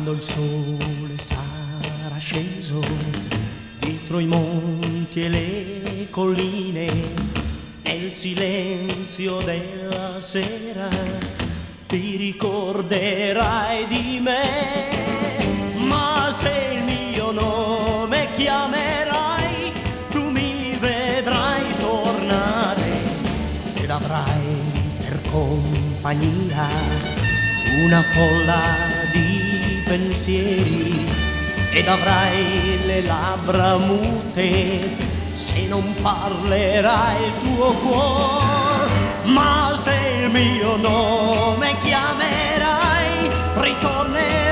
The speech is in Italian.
quando il sole sarà sceso dietro i monti e le colline, nel silenzio della sera ti ricorderai di me. Ma se il mio nome chiamerai, tu mi vedrai tornare ed avrai per compagnia una folla di pensieri, ed avrai le labbra mute se non parlerà il tuo cuore. Ma se il mio nome chiamerai, ritornerai